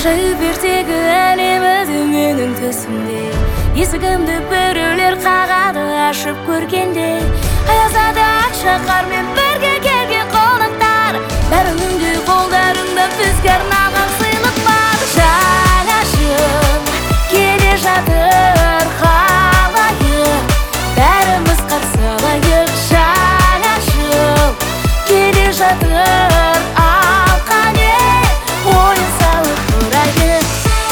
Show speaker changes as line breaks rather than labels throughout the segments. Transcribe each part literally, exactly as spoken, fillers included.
Ажайып ертегі әлемі менің төсімде, есігімді біреулер қағады ашып көргенде. Аязада ақшақармен бірге келген қонақтар, бәрінің де қолдарында бізге арналған сыйлық бар. Жаңашыл келе жатыр қалайық, бәріміз қарсы алайық. Жаңашыл келе жатыр, ал қане ойын салып тұрайық.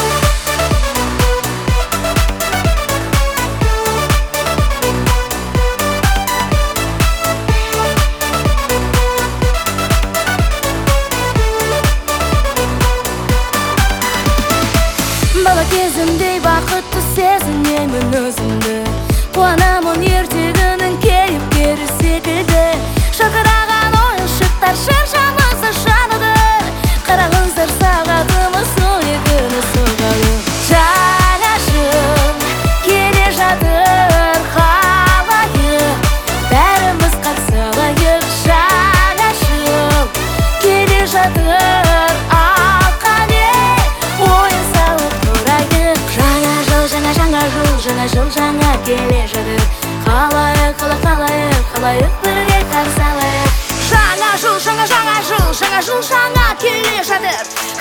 Бала кезімдей бақытты сезінемін өзімді, қуанамын ертегінің кейіпкері секілді. Шақыраған ойыншықтар шыршамызды жаныды, қараңыздар сағатымыз он екіні соғады. Жаңашыл келе жатыр қалайық, бәріміз қарсы алайық. Жаңашыл келе жатыр, ал қане ойын салып тұрайық. Жаңа жыл, жаңа жаңа жыл, жаңа жыл жаңа келе жатыр. Қалайық, қалай қалайық, қалайық бірге қарсы алайық. Жаңа жыл, жаңа жаңа жыл, жаңа жыл жаңа келе жатыр.